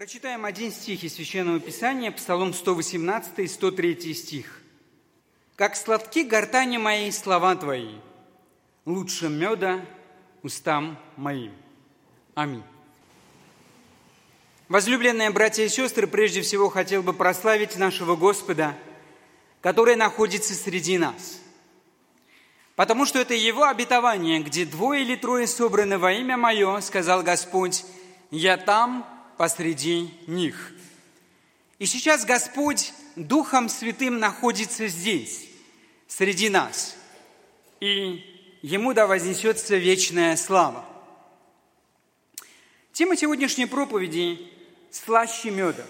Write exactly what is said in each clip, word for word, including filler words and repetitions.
Прочитаем один стих из Священного Писания, Псалом сто восемнадцатый, сто третий стих. «Как сладки гортани мои слова Твои, лучше меда устам моим». Аминь. Возлюбленные братья и сестры, прежде всего хотел бы прославить нашего Господа, который находится среди нас. Потому что это Его обетование, где двое или трое собраны во имя Мое, сказал Господь, «Я там посреди них». И сейчас Господь Духом Святым находится здесь, среди нас, и Ему да вознесется вечная слава. Тема сегодняшней проповеди – слаще меда.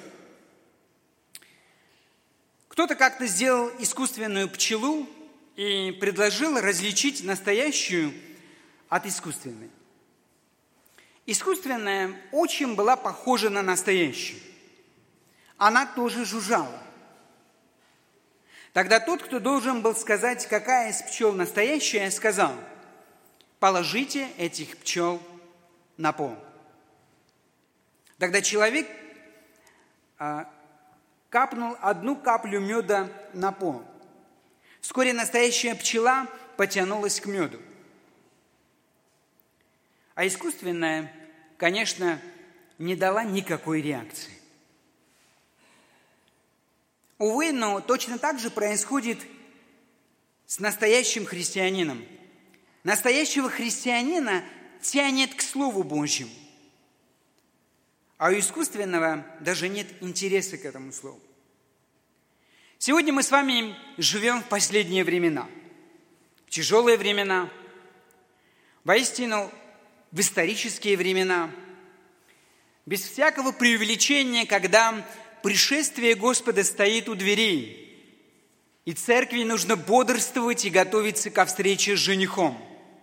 Кто-то как-то сделал искусственную пчелу и предложил различить настоящую от искусственной. Искусственная очень была похожа на настоящую. Она тоже жужжала. Тогда тот, кто должен был сказать, какая из пчел настоящая, сказал: «Положите этих пчел на пол». Тогда человек а, капнул одну каплю меда на пол. Вскоре настоящая пчела потянулась к меду. А искусственная, конечно, не дала никакой реакции. Увы, но точно так же происходит с настоящим христианином. Настоящего христианина тянет к Слову Божьему, а у искусственного даже нет интереса к этому Слову. Сегодня мы с вами живем в последние времена, в тяжелые времена, воистину в исторические времена, без всякого преувеличения, когда пришествие Господа стоит у дверей, и церкви нужно бодрствовать и готовиться ко встрече с женихом.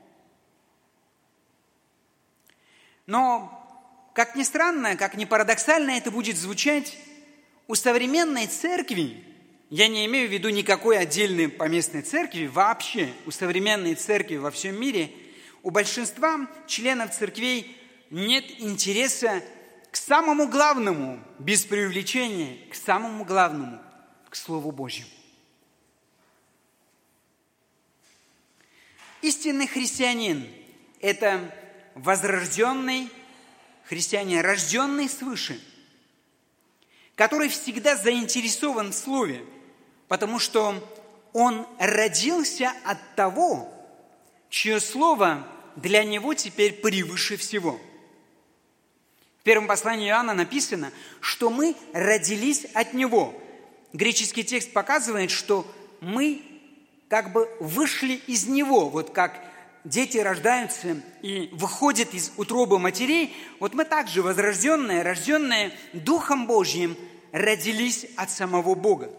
Но, как ни странно, как ни парадоксально это будет звучать, у современной церкви, я не имею в виду никакой отдельной поместной церкви, вообще у современной церкви во всем мире, у большинства членов церквей нет интереса к самому главному, без преувеличения, к самому главному, к Слову Божьему. Истинный христианин – это возрожденный христианин, рожденный свыше, который всегда заинтересован в Слове, потому что он родился от того, чье Слово для него теперь превыше всего. В первом послании Иоанна написано, что мы родились от Него. Греческий текст показывает, что мы как бы вышли из Него. Вот как дети рождаются и выходят из утробы матерей, вот мы также, возрожденные, рожденные Духом Божьим, родились от самого Бога.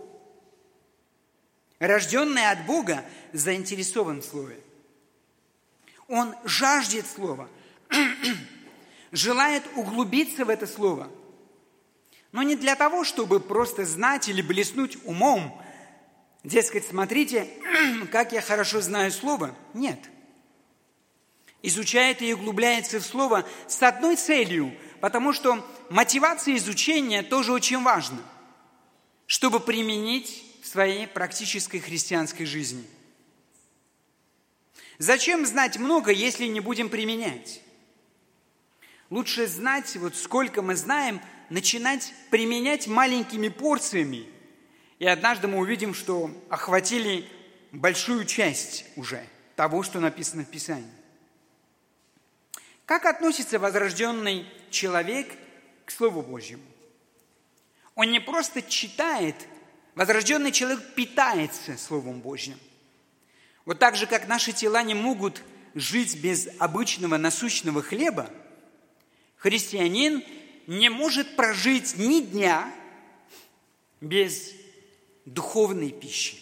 Рожденный от Бога заинтересован в Слове. Он жаждет Слова, желает углубиться в это Слово. Но не для того, чтобы просто знать или блеснуть умом, дескать, смотрите, как я хорошо знаю Слово. Нет. Изучает и углубляется в Слово с одной целью, потому что мотивация изучения тоже очень важна, чтобы применить в своей практической христианской жизни. Зачем знать много, если не будем применять? Лучше знать, вот сколько мы знаем, начинать применять маленькими порциями. И однажды мы увидим, что охватили большую часть уже того, что написано в Писании. Как относится возрожденный человек к Слову Божьему? Он не просто читает, возрожденный человек питается Словом Божьим. Вот так же, как наши тела не могут жить без обычного насущного хлеба, христианин не может прожить ни дня без духовной пищи.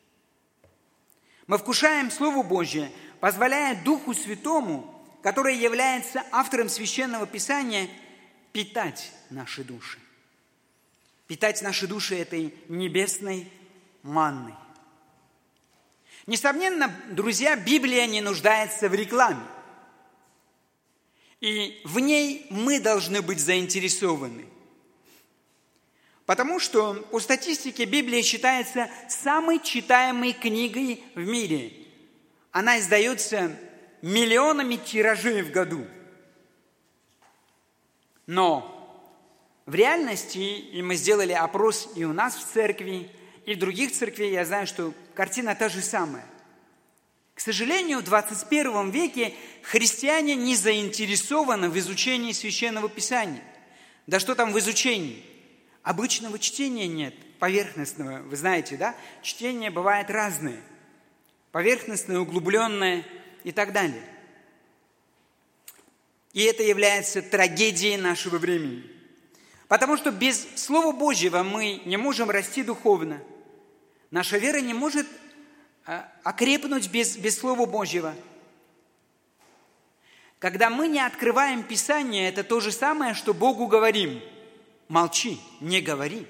Мы вкушаем Слово Божье, позволяя Духу Святому, который является автором Священного Писания, питать наши души. Питать наши души этой небесной манной. Несомненно, друзья, Библия не нуждается в рекламе. И в ней мы должны быть заинтересованы. Потому что по статистике Библия считается самой читаемой книгой в мире. Она издается миллионами тиражей в году. Но в реальности, и мы сделали опрос и у нас в церкви, и в других церквях, я знаю, что картина та же самая. К сожалению, в двадцать первом веке христиане не заинтересованы в изучении Священного Писания. Да что там в изучении? Обычного чтения нет, поверхностного. Вы знаете, да? Чтение бывает разное. Поверхностное, углубленное и так далее. И это является трагедией нашего времени. Потому что без Слова Божьего мы не можем расти духовно. Наша вера не может окрепнуть без, без Слова Божьего. Когда мы не открываем Писание, это то же самое, что Богу говорим. Молчи, не говори.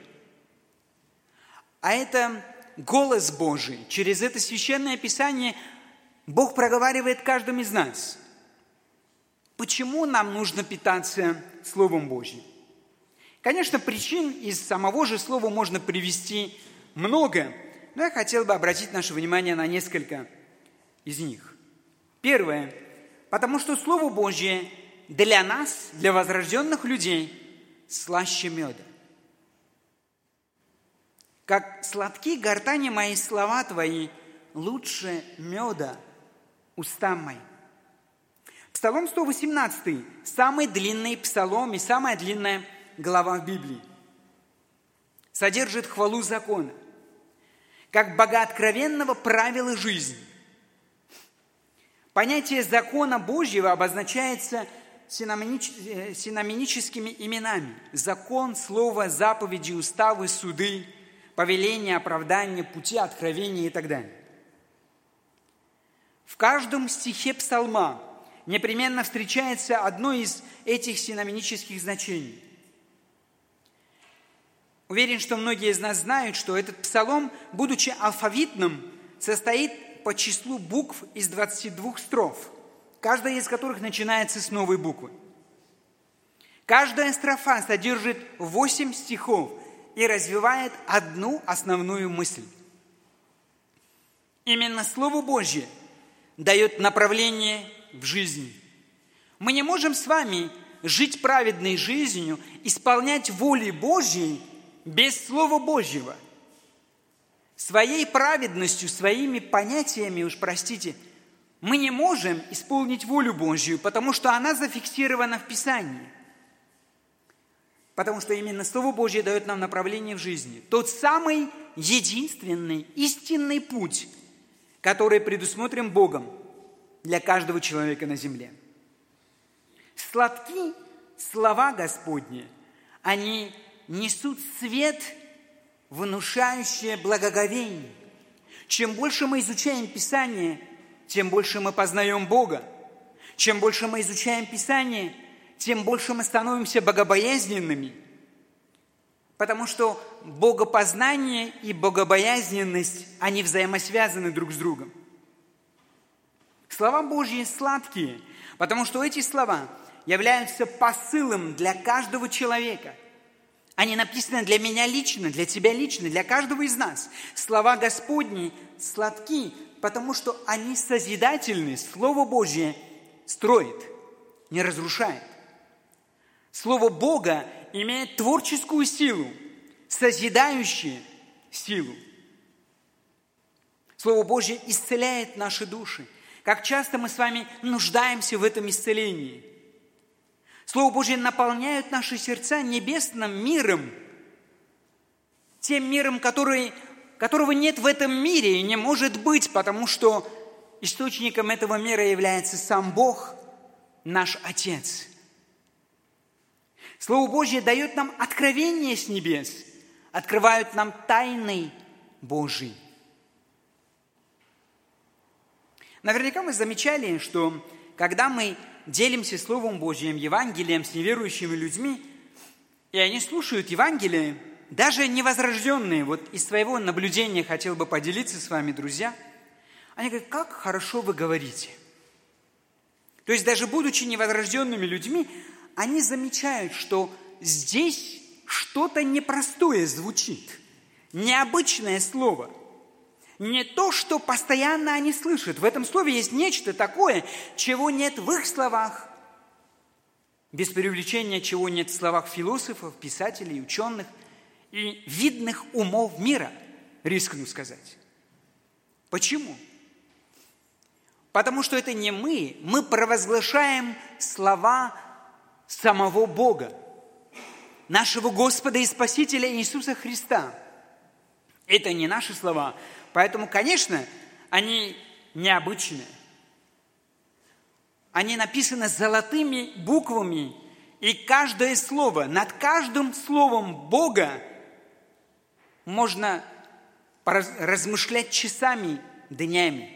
А это голос Божий. Через это Священное Писание Бог проговаривает каждому из нас. Почему нам нужно питаться Словом Божьим? Конечно, причин из самого же слова можно привести много, но я хотел бы обратить наше внимание на несколько из них. Первое. Потому что Слово Божье для нас, для возрожденных людей, слаще меда. Как сладки гортани мои слова твои, лучше меда устам моим. Псалом сто восемнадцатый, самый длинный псалом и самая длинная глава в Библии, содержит хвалу закона, как богооткровенного правила жизни. Понятие закона Божьего обозначается синонимич- синонимическими именами. Закон, слово, заповеди, уставы, суды, повеления, оправдания, пути откровения и так далее. В каждом стихе псалма непременно встречается одно из этих синонимических значений. Уверен, что многие из нас знают, что этот псалом, будучи алфавитным, состоит по числу букв из двадцати двух строф, каждая из которых начинается с новой буквы. Каждая строфа содержит восемь стихов и развивает одну основную мысль. Именно Слово Божье дает направление в жизни. Мы не можем с вами жить праведной жизнью, исполнять воли Божьей без Слова Божьего. Своей праведностью, своими понятиями, уж простите, мы не можем исполнить волю Божью, потому что она зафиксирована в Писании. Потому что именно Слово Божье дает нам направление в жизни. Тот самый единственный, истинный путь, который предусмотрен Богом для каждого человека на земле. Сладки слова Господни, они несут свет, внушающий благоговение. Чем больше мы изучаем Писание, тем больше мы познаем Бога. Чем больше мы изучаем Писание, тем больше мы становимся богобоязненными. Потому что богопознание и богобоязненность, они взаимосвязаны друг с другом. Слова Божьи сладкие, потому что эти слова являются посылом для каждого человека. Они написаны для меня лично, для тебя лично, для каждого из нас. Слова Господни сладки, потому что они созидательны. Слово Божье строит, не разрушает. Слово Бога имеет творческую силу, созидающую силу. Слово Божье исцеляет наши души. Как часто мы с вами нуждаемся в этом исцелении. Слово Божье наполняет наши сердца небесным миром, тем миром, который, которого нет в этом мире и не может быть, потому что источником этого мира является сам Бог, наш Отец. Слово Божье дает нам откровение с небес, открывают нам тайны Божьи. Наверняка мы замечали, что когда мы делимся Словом Божьим, Евангелием с неверующими людьми, и они слушают Евангелие, даже невозрожденные, вот из своего наблюдения хотел бы поделиться с вами, друзья, они говорят, как хорошо вы говорите. То есть даже будучи невозрожденными людьми, они замечают, что здесь что-то непростое звучит, необычное слово. Не то, что постоянно они слышат. В этом слове есть нечто такое, чего нет в их словах. Без преувеличения, чего нет в словах философов, писателей, ученых и видных умов мира, рискну сказать. Почему? Потому что это не мы, мы провозглашаем слова самого Бога, нашего Господа и Спасителя Иисуса Христа. Это не наши слова, поэтому, конечно, они необычные. Они написаны золотыми буквами, и каждое слово, над каждым словом Бога можно размышлять часами, днями.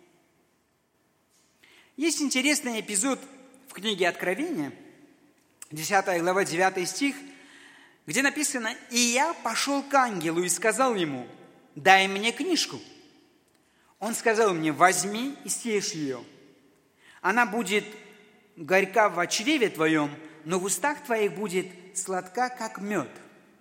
Есть интересный эпизод в книге Откровения, десятая глава, девятый стих, где написано: «И я пошел к ангелу и сказал ему: дай мне книжку. Он сказал мне: возьми и съешь ее. Она будет горька в чреве твоем, но в устах твоих будет сладка, как мед».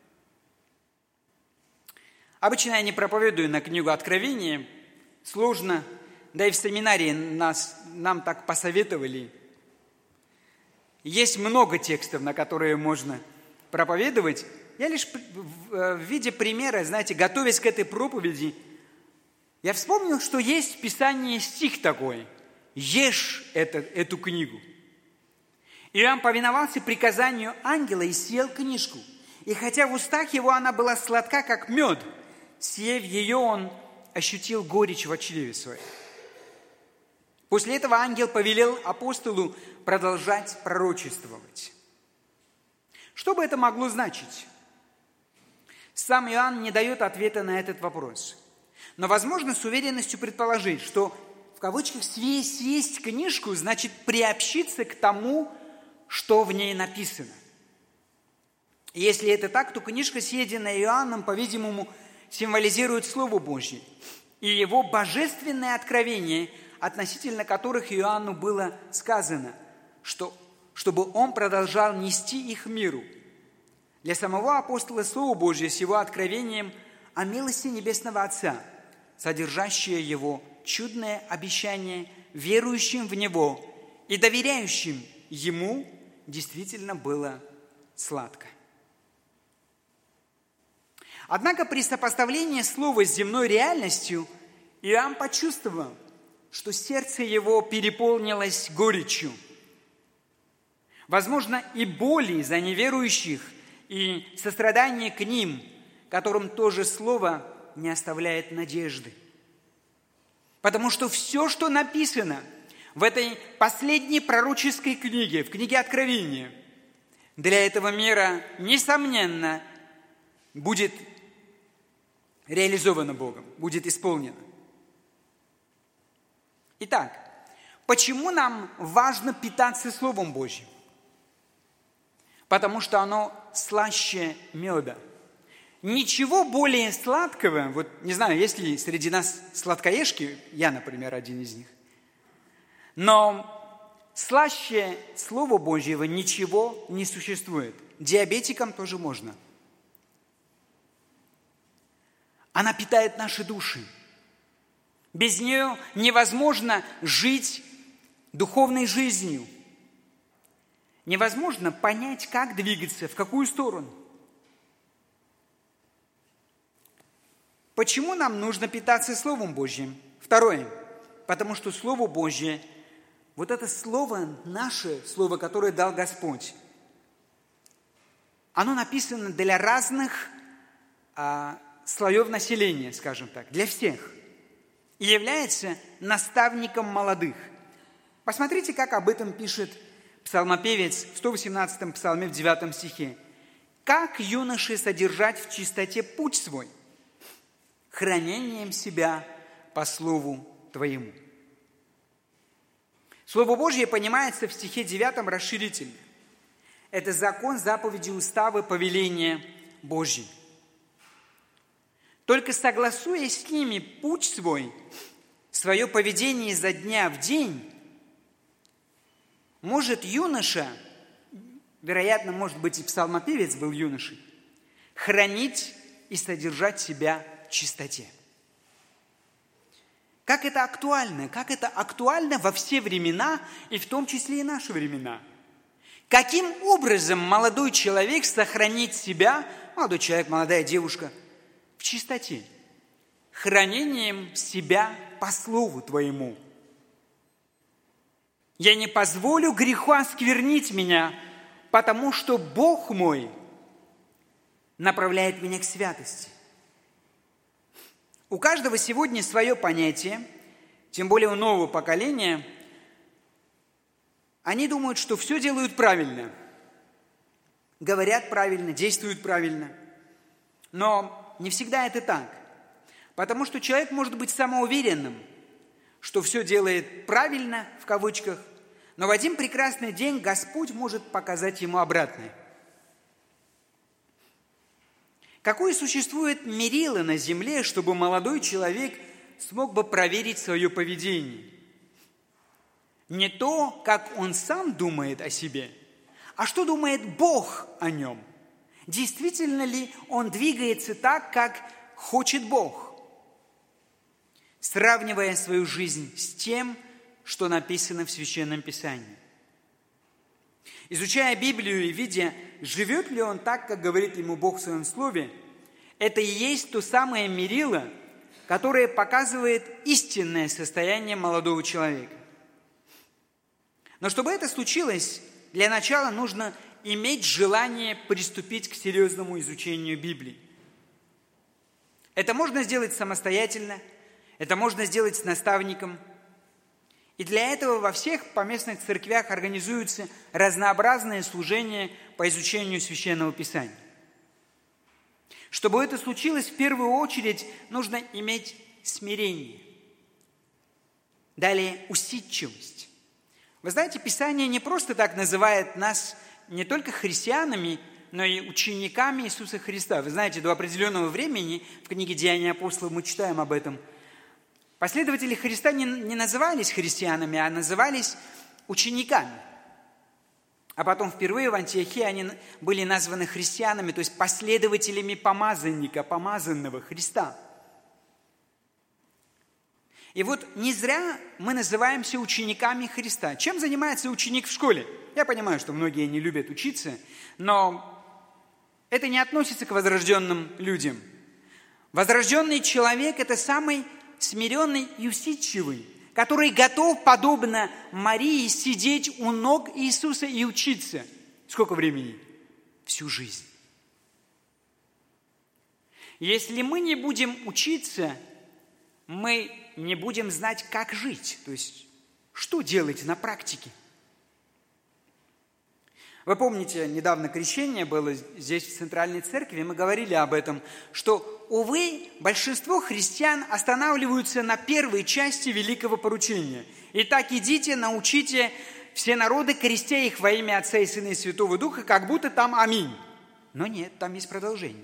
Обычно я не проповедую на книгу Откровения, сложно, да и в семинарии нас, нам так посоветовали. Есть много текстов, на которые можно проповедовать. Я лишь в виде примера, знаете, готовясь к этой проповеди, я вспомнил, что есть в Писании стих такой: «Ешь это, эту книгу». Иоанн повиновался приказанию ангела и съел книжку. И хотя в устах его она была сладка, как мед, съев ее, он ощутил горечь в чреве своем. После этого ангел повелел апостолу продолжать пророчествовать. Что бы это могло значить? Сам Иоанн не дает ответа на этот вопрос. Но возможно с уверенностью предположить, что в кавычках «съесть, съесть книжку» значит приобщиться к тому, что в ней написано. И если это так, то книжка, съеденная Иоанном, по-видимому, символизирует Слово Божье и его божественное откровение, относительно которых Иоанну было сказано, что, чтобы он продолжал нести их миру. Для самого апостола Слово Божье с его откровением о милости Небесного Отца, содержащее его чудное обещание верующим в Него и доверяющим Ему, действительно было сладко. Однако при сопоставлении слова с земной реальностью Иоанн почувствовал, что сердце его переполнилось горечью. Возможно, и боли за неверующих, и сострадание к ним, которым тоже слово не оставляет надежды. Потому что все, что написано в этой последней пророческой книге, в книге Откровения, для этого мира, несомненно, будет реализовано Богом, будет исполнено. Итак, почему нам важно питаться Словом Божьим? Потому что оно слаще меда. Ничего более сладкого, вот не знаю, есть ли среди нас сладкоежки, я, например, один из них, но слаще Слова Божьего ничего не существует. Диабетикам тоже можно. Она питает наши души. Без нее невозможно жить духовной жизнью. Невозможно понять, как двигаться, в какую сторону. Почему нам нужно питаться Словом Божьим? Второе. Потому что Слово Божье, вот это Слово, наше Слово, которое дал Господь, оно написано для разных а, слоев населения, скажем так, для всех. И является наставником молодых. Посмотрите, как об этом пишет псалмопевец в сто восемнадцатом псалме в девятом стихе. «Как юноше содержать в чистоте путь свой, хранением себя по слову Твоему». Слово Божье понимается в стихе девятом расширительно. Это закон, заповеди, уставы, повеления Божьи. Только согласуясь с ними путь свой, свое поведение изо дня в день, может юноша, вероятно, может быть, и псалмопевец был юношей, хранить и содержать себя в чистоте. Как это актуально? Как это актуально во все времена, и в том числе и наши времена? Каким образом молодой человек сохранит себя, молодой человек, молодая девушка, в чистоте? Хранением себя по слову Твоему. Я не позволю греху осквернить меня, потому что Бог мой направляет меня к святости. У каждого сегодня свое понятие, тем более у нового поколения. Они думают, что все делают правильно, говорят правильно, действуют правильно. Но не всегда это так, потому что человек может быть самоуверенным, что все делает правильно, в кавычках, но в один прекрасный день Господь может показать ему обратное. Какое существует мерило на земле, чтобы молодой человек смог бы проверить свое поведение? Не то, как он сам думает о себе, а что думает Бог о нем. Действительно ли он двигается так, как хочет Бог, сравнивая свою жизнь с тем, что написано в Священном Писании? Изучая Библию и видя, живет ли он так, как говорит ему Бог в Своем Слове, это и есть то самое мерило, которое показывает истинное состояние молодого человека. Но чтобы это случилось, для начала нужно иметь желание приступить к серьезному изучению Библии. Это можно сделать самостоятельно, это можно сделать с наставником. И для этого во всех поместных церквях организуются разнообразные служения по изучению Священного Писания. Чтобы это случилось, в первую очередь нужно иметь смирение. Далее усидчивость. Вы знаете, Писание не просто так называет нас не только христианами, но и учениками Иисуса Христа. Вы знаете, до определенного времени, в книге «Деяния апостолов» мы читаем об этом, последователи Христа не, не назывались христианами, а назывались учениками. А потом впервые в Антиохии они были названы христианами, то есть последователями помазанника, помазанного Христа. И вот не зря мы называемся учениками Христа. Чем занимается ученик в школе? Я понимаю, что многие не любят учиться, но это не относится к возрожденным людям. Возрожденный человек – это самый смиренный и усидчивый, который готов, подобно Марии, сидеть у ног Иисуса и учиться. Сколько времени? Всю жизнь. Если мы не будем учиться, мы не будем знать, как жить, то есть что делать на практике. Вы помните, недавно крещение было здесь, в Центральной Церкви, мы говорили об этом, что, увы, большинство христиан останавливаются на первой части великого поручения. Итак, идите, научите все народы, крестя их во имя Отца и Сына и Святого Духа, как будто там аминь. Но нет, там есть продолжение.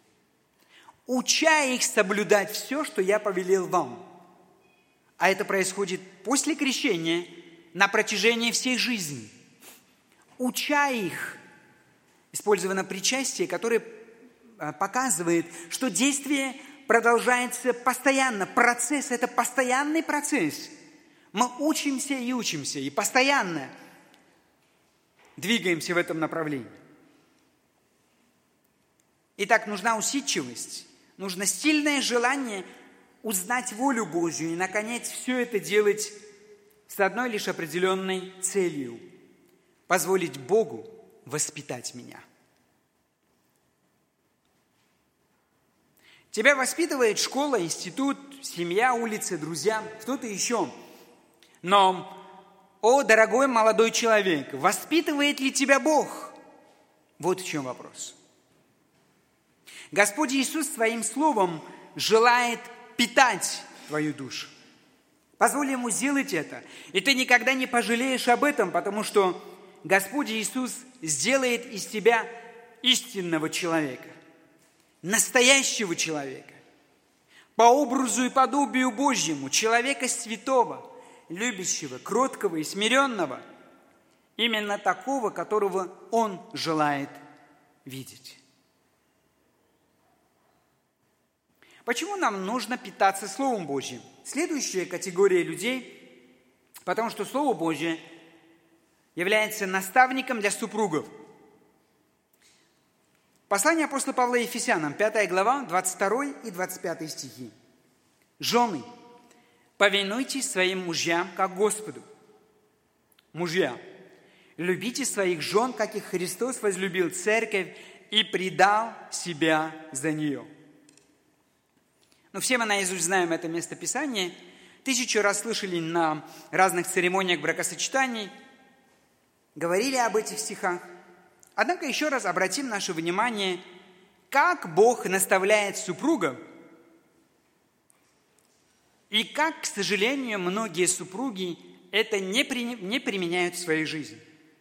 Уча их соблюдать все, что я повелел вам. А это происходит после крещения на протяжении всей жизни. Уча их, использовано причастие, которое показывает, что действие продолжается постоянно. Процесс – это постоянный процесс. Мы учимся и учимся, и постоянно двигаемся в этом направлении. Итак, нужна усидчивость, нужно сильное желание узнать волю Божью и, наконец, все это делать с одной лишь определенной целью – позволить Богу воспитать меня. Тебя воспитывает школа, институт, семья, улица, друзья, кто-то еще. Но, о, дорогой молодой человек, воспитывает ли тебя Бог? Вот в чем вопрос. Господь Иисус своим словом желает питать твою душу. Позволь Ему сделать это, и ты никогда не пожалеешь об этом, потому что Господь Иисус сделает из тебя истинного человека, настоящего человека, по образу и подобию Божьему, человека святого, любящего, кроткого и смиренного, именно такого, которого Он желает видеть. Почему нам нужно питаться Словом Божьим? Следующая категория людей, потому что Слово Божье является наставником для супругов. Послание апостола Павла Ефесянам, пятая глава, двадцать второй и двадцать пятый стихи. «Жены, повинуйтесь своим мужьям, как Господу. Мужья, любите своих жен, как и Христос возлюбил церковь и предал себя за нее». Ну, все мы наизусть знаем это местописание, тысячу раз слышали на разных церемониях бракосочетаний, говорили об этих стихах. Однако еще раз обратим наше внимание, как Бог наставляет супругов, и как, к сожалению, многие супруги это не, при, не применяют в своей жизни.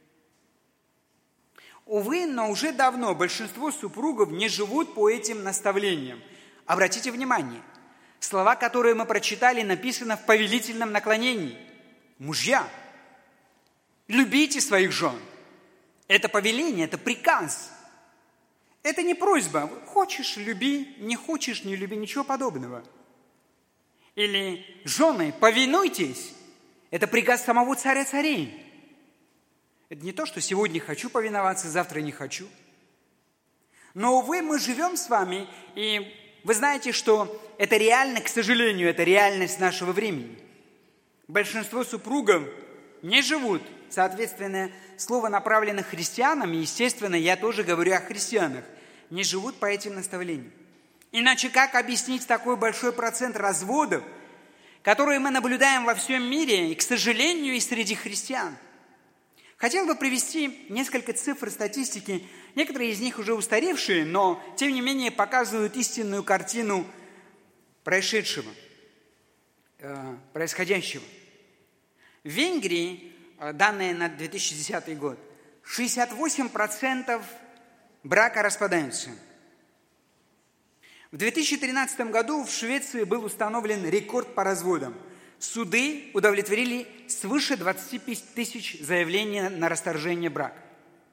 Увы, но уже давно большинство супругов не живут по этим наставлениям. Обратите внимание, слова, которые мы прочитали, написаны в повелительном наклонении. Мужья, любите своих жен. Это повеление, это приказ. Это не просьба. Хочешь – люби, не хочешь – не люби, ничего подобного. Или жены, повинуйтесь. Это приказ самого царя царей. Это не то, что сегодня хочу повиноваться, завтра не хочу. Но, увы, мы живем с вами, и вы знаете, что это реально, к сожалению, это реальность нашего времени. Большинство супругов не живут, соответственно, слово направлено христианам, и, естественно, я тоже говорю о христианах, не живут по этим наставлениям. Иначе как объяснить такой большой процент разводов, которые мы наблюдаем во всем мире, и, к сожалению, и среди христиан? Хотел бы привести несколько цифр статистики, некоторые из них уже устаревшие, но, тем не менее, показывают истинную картину происшедшего, э, происходящего. В Венгрии, данные на две тысячи десятый год, шестьдесят восемь процентов брака распадаются. В две тысячи тринадцатом году в Швеции был установлен рекорд по разводам. Суды удовлетворили свыше двадцати тысяч заявлений на расторжение брака.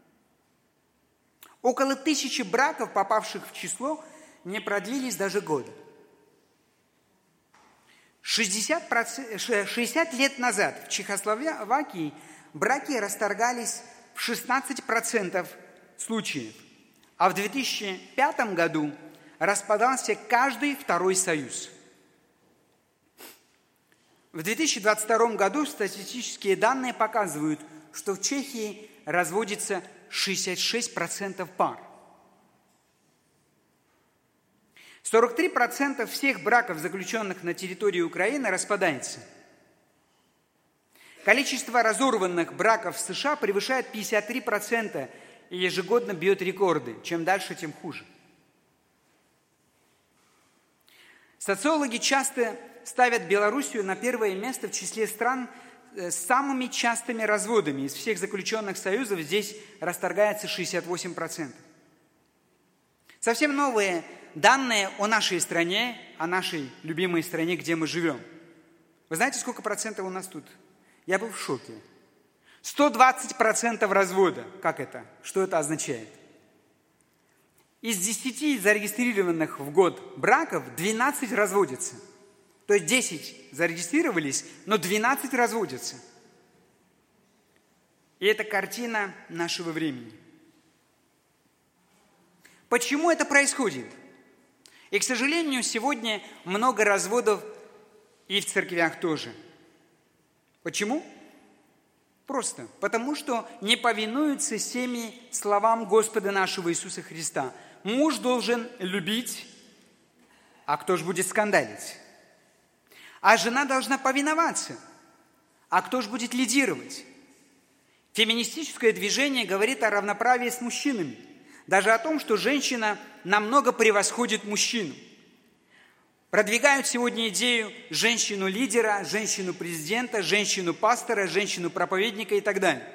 Около тысячи браков, попавших в число, не продлились даже года. шестьдесят лет назад в Чехословакии браки расторгались в шестнадцать процентов случаев, а в две тысячи пятом году распадался каждый второй союз. В две тысячи двадцать втором году статистические данные показывают, что в Чехии разводится шестьдесят шесть процентов пар. сорок три процента всех браков, заключенных на территории Украины, распадается. Количество разорванных браков в США превышает пятьдесят три процента и ежегодно бьет рекорды. Чем дальше, тем хуже. Социологи часто ставят Белоруссию на первое место в числе стран с самыми частыми разводами. Из всех заключенных союзов здесь расторгается шестьдесят восемь процентов. Совсем новые данные о нашей стране, о нашей любимой стране, где мы живем. Вы знаете, сколько процентов у нас тут? Я был в шоке. сто двадцать процентов развода. Как это? Что это означает? Из десяти зарегистрированных в год браков двенадцать разводятся. То есть десять зарегистрировались, но двенадцать разводятся. И это картина нашего времени. Почему это происходит? И, к сожалению, сегодня много разводов и в церквях тоже. Почему? Просто потому, что не повинуются семьи словам Господа нашего Иисуса Христа. Муж должен любить, а кто же будет скандалить? А жена должна повиноваться, а кто же будет лидировать? Феминистическое движение говорит о равноправии с мужчинами, даже о том, что женщина намного превосходит мужчину. Продвигают сегодня идею женщину-лидера, женщину-президента, женщину-пастора, женщину-проповедника и так далее.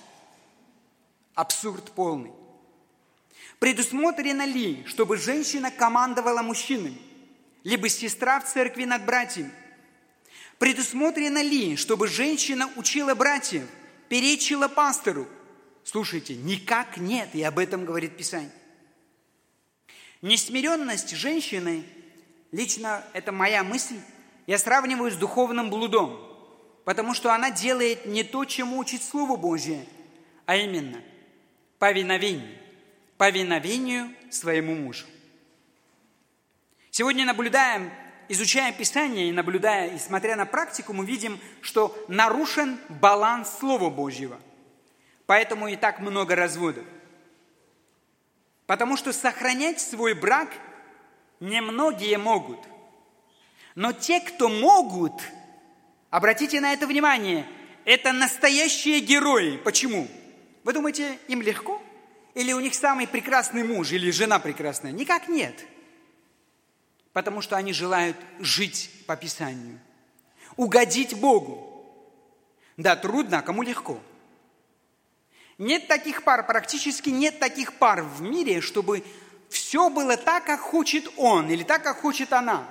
Абсурд полный. Предусмотрено ли, чтобы женщина командовала мужчинами, либо сестра в церкви над братьями? Предусмотрено ли, чтобы женщина учила братьев, перечила пастору? Слушайте, никак нет, и об этом говорит Писание. Несмиренность женщины лично это моя мысль, я сравниваю с духовным блудом, потому что она делает не то, чему учит Слово Божье, а именно повиновение, повиновению своему мужу. Сегодня наблюдаем, изучая Писание и наблюдая, и смотря на практику, мы видим, что нарушен баланс Слова Божьего. Поэтому и так много разводов. Потому что сохранять свой брак немногие могут. Но те, кто могут, обратите на это внимание, это настоящие герои. Почему? Вы думаете, им легко? Или у них самый прекрасный муж, или жена прекрасная? Никак нет. Потому что они желают жить по Писанию, угодить Богу. Да, трудно, а кому легко? Нет таких пар, практически нет таких пар в мире, чтобы все было так, как хочет он, или так, как хочет она.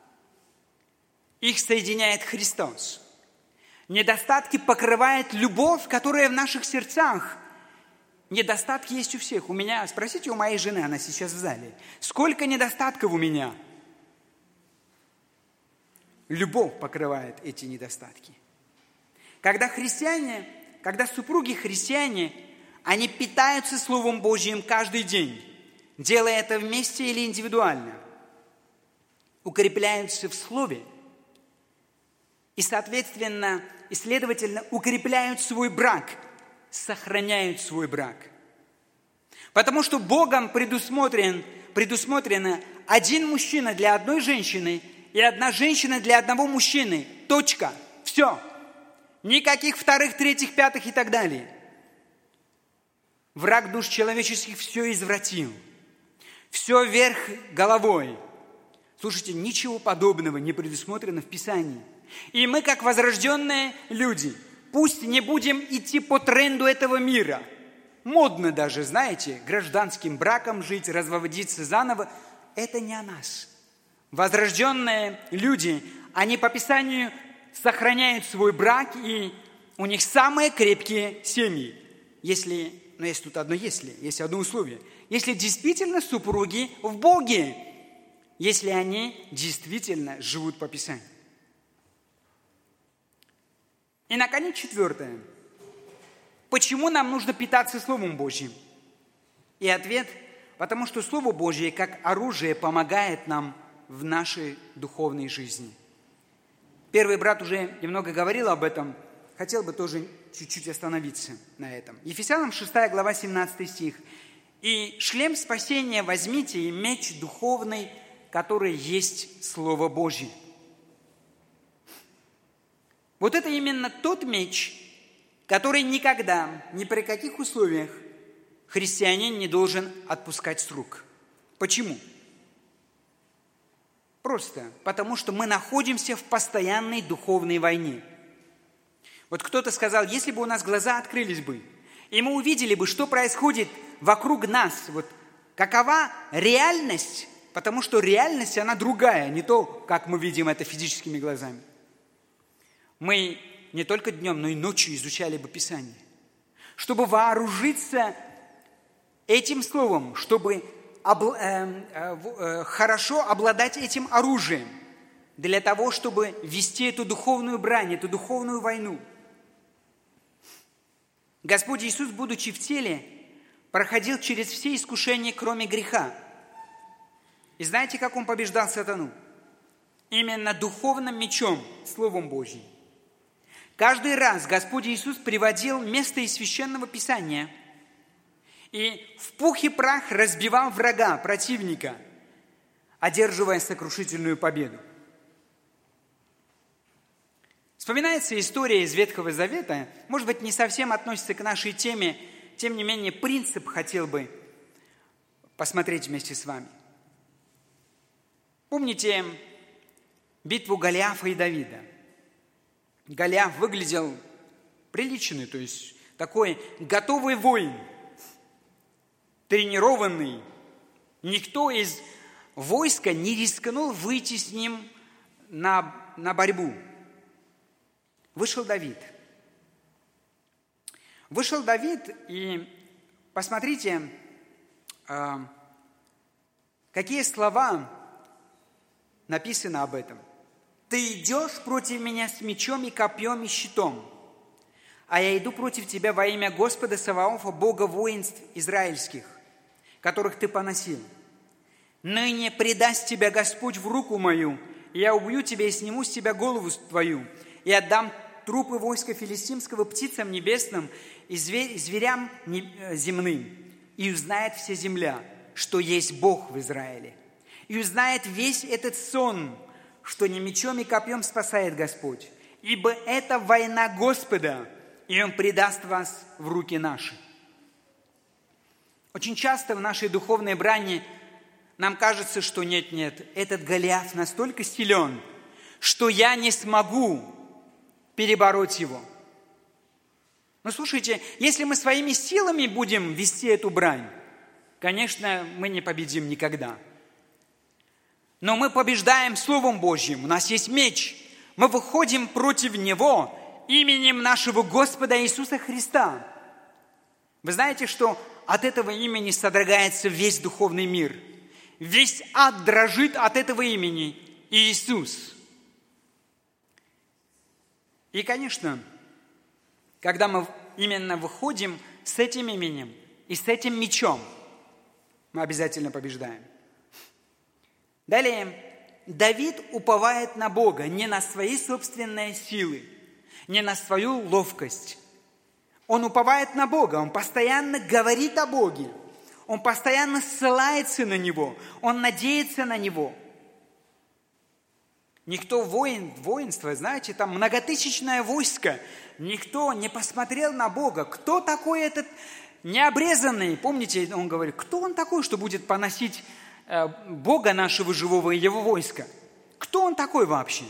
Их соединяет Христос. Недостатки покрывает любовь, которая в наших сердцах. Недостатки есть у всех. У меня, спросите у моей жены, она сейчас в зале, сколько недостатков у меня? Любовь покрывает эти недостатки. Когда христиане, когда супруги христиане, они питаются Словом Божьим каждый день, делая это вместе или индивидуально, укрепляются в Слове и, соответственно, и, следовательно, укрепляют свой брак, сохраняют свой брак. Потому что Богом предусмотрен, предусмотрено один мужчина для одной женщины и одна женщина для одного мужчины. Точка. Все. Никаких вторых, третьих, пятых и так далее. Враг душ человеческих все извратил. Все вверх головой. Слушайте, ничего подобного не предусмотрено в Писании. И мы, как возрожденные люди, пусть не будем идти по тренду этого мира. Модно даже, знаете, гражданским браком жить, разводиться заново. Это не о нас. Возрожденные люди, они по Писанию сохраняют свой брак, и у них самые крепкие семьи. Если, ну есть тут одно если, есть одно условие. Если действительно супруги в Боге, если они действительно живут по Писанию. И, наконец, четвертое. Почему нам нужно питаться Словом Божьим? И ответ – потому что Слово Божье, как оружие, помогает нам в нашей духовной жизни. Первый брат уже немного говорил об этом, хотел бы тоже чуть-чуть остановиться на этом. Ефесянам шестая глава, семнадцатый стих. «И шлем спасения возьмите, и меч духовный, который есть Слово Божье». Вот это именно тот меч, который никогда, ни при каких условиях христианин не должен отпускать с рук. Почему? Просто потому, что мы находимся в постоянной духовной войне. Вот кто-то сказал, если бы у нас глаза открылись бы, и мы увидели бы, что происходит вокруг нас, вот какова реальность, потому что реальность, она другая, не то, как мы видим это физическими глазами. Мы не только днем, но и ночью изучали бы Писание, чтобы вооружиться этим словом, чтобы обл- э, э, э, хорошо обладать этим оружием, для того, чтобы вести эту духовную брань, эту духовную войну. Господь Иисус, будучи в теле, проходил через все искушения, кроме греха. И знаете, как Он побеждал сатану? Именно духовным мечом, Словом Божьим. Каждый раз Господь Иисус приводил место из Священного Писания и в пух и прах разбивал врага, противника, одерживая сокрушительную победу. Вспоминается история из Ветхого Завета, может быть, не совсем относится к нашей теме, тем не менее, принцип хотел бы посмотреть вместе с вами. Помните битву Голиафа и Давида? Голиаф выглядел приличный, то есть такой готовый воин, тренированный. Никто из войска не рискнул выйти с ним на, на борьбу. Вышел Давид. Вышел Давид, и посмотрите, какие слова написано об этом. Ты идешь против меня с мечом и копьем и щитом, а я иду против тебя во имя Господа Саваофа, Бога воинств израильских, которых ты поносил. Ныне предаст тебя Господь в руку мою, и я убью тебя и сниму с тебя голову твою, и отдам трупы войска филистимского птицам небесным и зверям земным, и узнает вся земля, что есть Бог в Израиле. И узнает весь этот сон, что не мечом и копьем спасает Господь, ибо это война Господа, и Он предаст вас в руки наши. Очень часто в нашей духовной брани нам кажется, что нет-нет, этот Голиаф настолько силен, что я не смогу перебороть его. Но слушайте, если мы своими силами будем вести эту брань, конечно, мы не победим никогда. Но мы побеждаем Словом Божьим, у нас есть меч, мы выходим против него именем нашего Господа Иисуса Христа. Вы знаете, что от этого имени содрогается весь духовный мир. Весь ад дрожит от этого имени Иисус. И, конечно, когда мы именно выходим с этим именем и с этим мечом, мы обязательно побеждаем. Далее, Давид уповает на Бога, не на свои собственные силы, не на свою ловкость. Он уповает на Бога, он постоянно говорит о Боге, он постоянно ссылается на Него, он надеется на Него. Никто воин, воинство, знаете, там многотысячное войско, никто не посмотрел на Бога. Кто такой этот необрезанный? Помните, он говорит, кто он такой, что будет поносить э, Бога нашего живого и Его войска? Кто он такой вообще?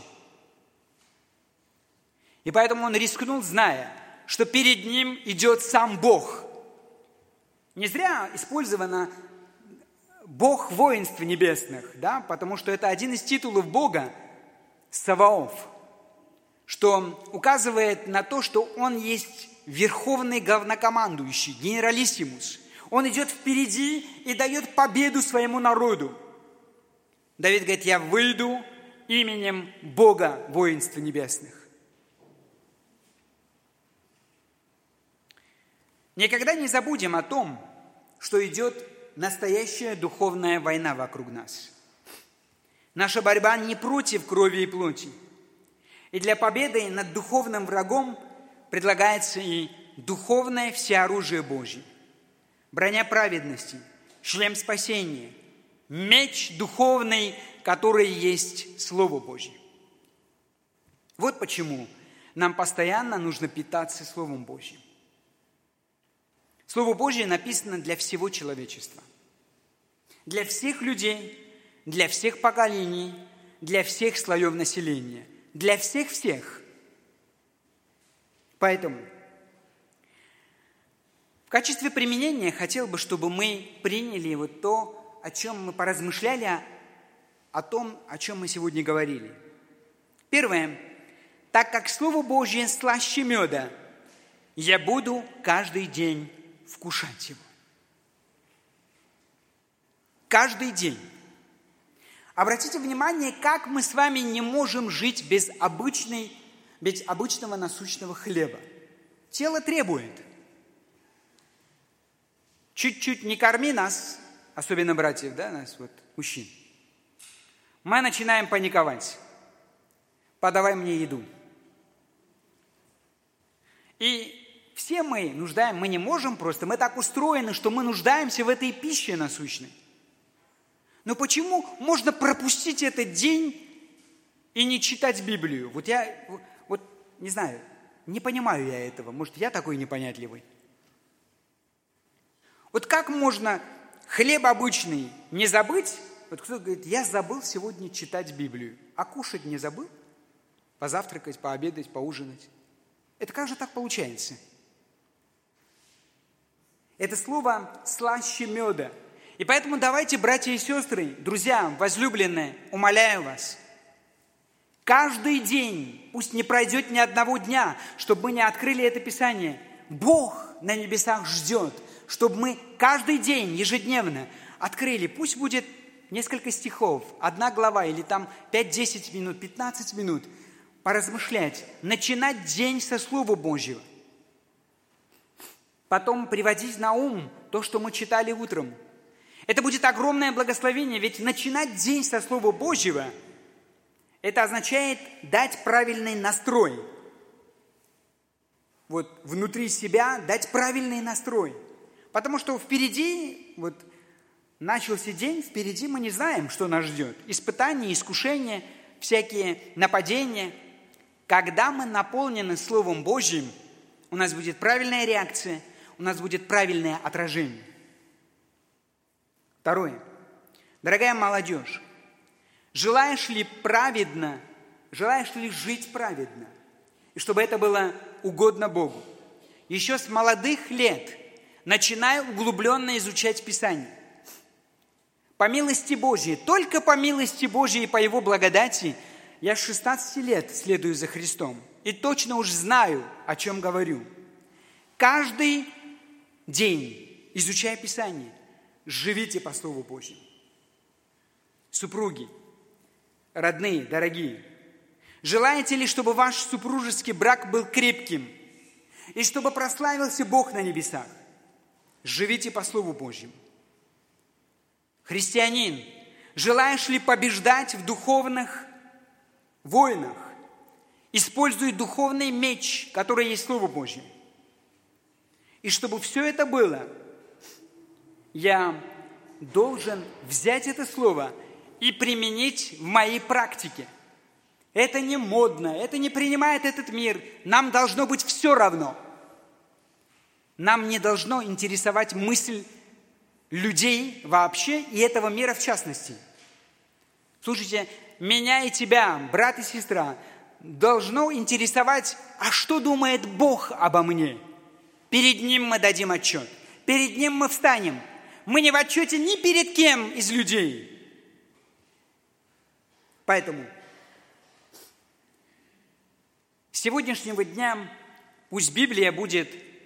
И поэтому он рискнул, зная, что перед ним идет сам Бог. Не зря использовано Бог воинств небесных, да, потому что это один из титулов Бога, Саваоф, что указывает на то, что Он есть верховный главнокомандующий, генералиссимус. Он идет впереди и дает победу своему народу. Давид говорит, я выйду именем Бога воинств небесных. Никогда не забудем о том, что идет настоящая духовная война вокруг нас. Наша борьба не против крови и плоти. И для победы над духовным врагом предлагается и духовное всеоружие Божье. Броня праведности, шлем спасения, меч духовный, который есть Слово Божье. Вот почему нам постоянно нужно питаться Словом Божьим. Слово Божье написано для всего человечества. Для всех людей, для всех поколений, для всех слоев населения, для всех-всех. Поэтому в качестве применения хотел бы, чтобы мы приняли вот то, о чем мы поразмышляли, о, о том, о чем мы сегодня говорили. Первое. Так как Слово Божье слаще меда, я буду каждый день вкушать его. Каждый день. Обратите внимание, как мы с вами не можем жить без обычной, без обычного насущного хлеба. Тело требует. Чуть-чуть не корми нас, особенно братьев, да, нас, вот, мужчин. Мы начинаем паниковать. Подавай мне еду. И все мы нуждаем, мы не можем просто, мы так устроены, что мы нуждаемся в этой пище насущной. Но почему можно пропустить этот день и не читать Библию? Вот я, вот, не знаю, не понимаю я этого. Может, я такой непонятливый. Вот как можно хлеб обычный не забыть? Вот кто-то говорит, я забыл сегодня читать Библию. А кушать не забыл? Позавтракать, пообедать, поужинать. Это как же так получается? Это слово слаще меда. И поэтому давайте, братья и сестры, друзья, возлюбленные, умоляю вас, каждый день, пусть не пройдет ни одного дня, чтобы мы не открыли это Писание, Бог на небесах ждет, чтобы мы каждый день, ежедневно открыли. Пусть будет несколько стихов, одна глава или там пять-десять минут, пятнадцать минут поразмышлять, начинать день со Слова Божьего. Потом приводить на ум то, что мы читали утром. Это будет огромное благословение, ведь начинать день со Слова Божьего, это означает дать правильный настрой. Вот внутри себя дать правильный настрой. Потому что впереди, вот начался день, впереди мы не знаем, что нас ждет. Испытания, искушения, всякие нападения. Когда мы наполнены Словом Божьим, у нас будет правильная реакция, у нас будет правильное отражение. Второе. Дорогая молодежь, желаешь ли праведно, желаешь ли жить праведно, и чтобы это было угодно Богу? Еще с молодых лет начинай углубленно изучать Писание. По милости Божьей, только по милости Божьей и по Его благодати я с шестнадцати лет следую за Христом и точно уж знаю, о чем говорю. Каждый день, изучая Писание, живите по Слову Божьему. Супруги, родные, дорогие, желаете ли, чтобы ваш супружеский брак был крепким и чтобы прославился Бог на небесах? Живите по Слову Божьему. Христианин, желаешь ли побеждать в духовных войнах? Используй духовный меч, который есть Слово Божье. И чтобы все это было, я должен взять это слово и применить в моей практике. Это не модно, это не принимает этот мир. Нам должно быть все равно. Нам не должно интересовать мысль людей вообще и этого мира в частности. Слушайте, меня и тебя, брат и сестра, должно интересовать, а что думает Бог обо мне? Перед Ним мы дадим отчет. Перед Ним мы встанем. Мы не в отчете ни перед кем из людей. Поэтому с сегодняшнего дня пусть Библия будет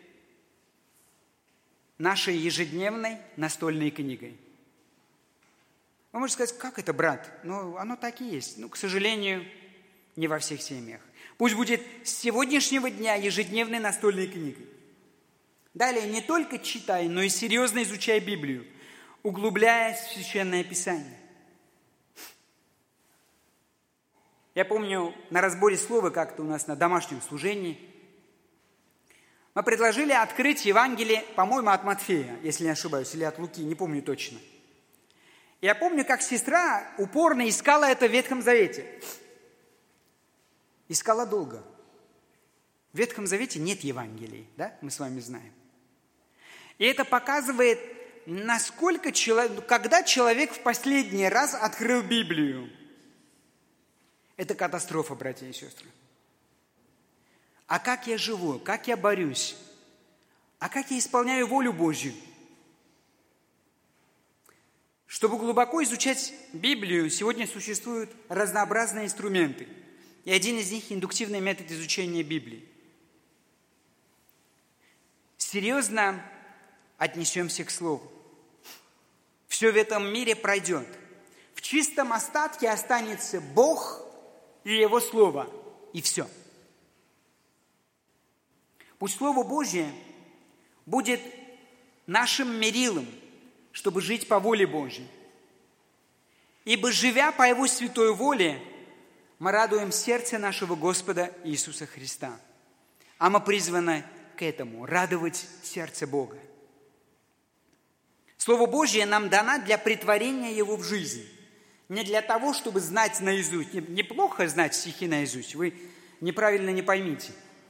нашей ежедневной настольной книгой. Вы можете сказать, как это, брат? Ну, оно так и есть. Ну, к сожалению, не во всех семьях. Пусть будет с сегодняшнего дня ежедневной настольной книгой. Далее, не только читай, но и серьезно изучай Библию, углубляясь в Священное Писание. Я помню, на разборе слова как-то у нас на домашнем служении мы предложили открыть Евангелие, по-моему, от Матфея, если не ошибаюсь, или от Луки, не помню точно. Я помню, как сестра упорно искала это в Ветхом Завете. Искала долго. В Ветхом Завете нет Евангелий, да, мы с вами знаем. И это показывает, насколько человек, когда человек в последний раз открыл Библию. Это катастрофа, братья и сестры. А как я живу, как я борюсь, а как я исполняю волю Божью? Чтобы глубоко изучать Библию, сегодня существуют разнообразные инструменты. И один из них – индуктивный метод изучения Библии. Серьезно отнесемся к Слову. Все в этом мире пройдет. В чистом остатке останется Бог и Его Слово, и все. Пусть Слово Божье будет нашим мерилом, чтобы жить по воле Божьей. Ибо, живя по Его святой воле, мы радуем сердце нашего Господа Иисуса Христа. А мы призваны к этому – радовать сердце Бога. Слово Божье нам дано для претворения Его в жизнь. Не для того, чтобы знать наизусть. Неплохо знать стихи наизусть, вы неправильно не поймите.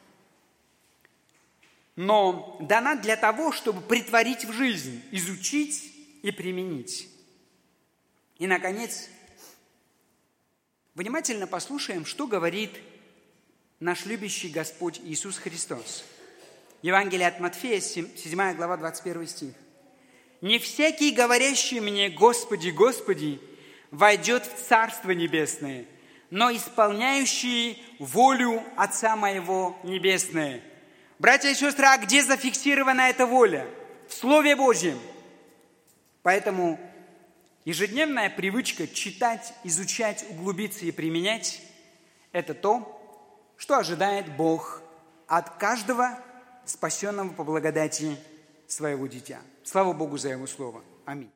Но дана для того, чтобы претворить в жизнь, изучить и применить. И, наконец, внимательно послушаем, что говорит наш любящий Господь Иисус Христос. Евангелие от Матфея, седьмая глава, двадцать первый стих. «Не всякий, говорящий мне, Господи, Господи, войдет в Царство Небесное, но исполняющий волю Отца Моего Небесное». Братья и сестры, а где зафиксирована эта воля? В Слове Божьем. Поэтому Ежедневная привычка читать, изучать, углубиться и применять – это то, что ожидает Бог от каждого спасенного по благодати своего дитя. Слава Богу за Его Слово. Аминь.